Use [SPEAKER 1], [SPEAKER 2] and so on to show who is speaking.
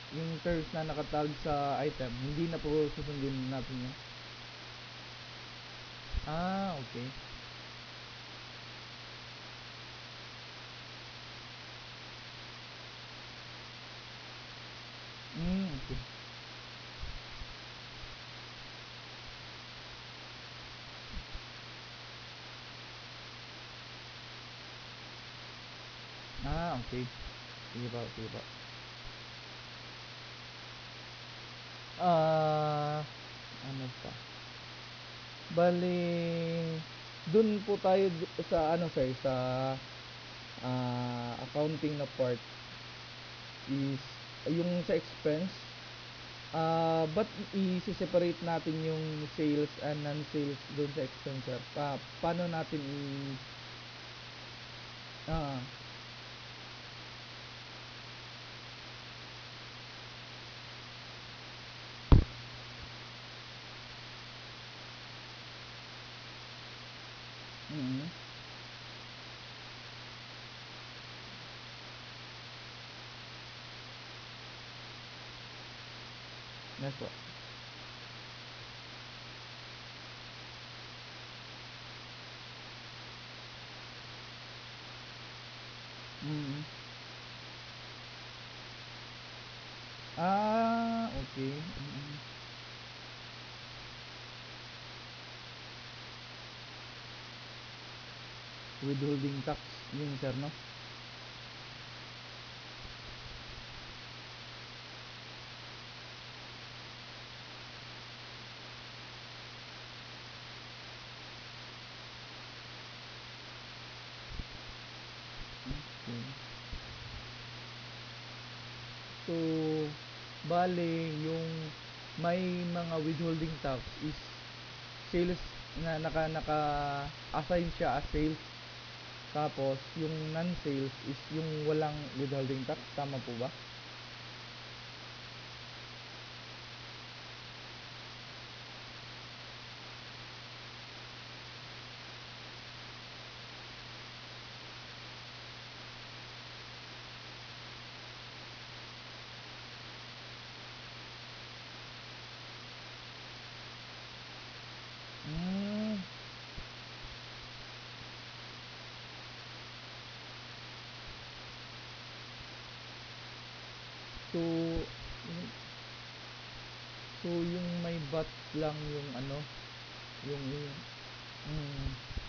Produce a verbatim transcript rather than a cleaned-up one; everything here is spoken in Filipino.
[SPEAKER 1] yung terms na nakatag sa item, hindi na po susundin natin yun. Ah, okay. Mm, okay. Ah, okay. Sige po, sige po. Ah, ano pa? Bale, dun po tayo d- sa ano sir, sa ah, accounting na part is yung sa expense. Ah, ba't i-separate natin yung sales and non-sales dun sa expense sir? Pa paano natin i ah, mm, yes po. Mm. Ah, okay. Mm. Withholding tax yun sir, no? Okay. So, bale, yung may mga withholding tax is sales na naka naka assign siya as sales, tapos yung non-sales is yung walang withholding tax, tama po ba? Mm, so so yung may bat lang yung ano, yung mm,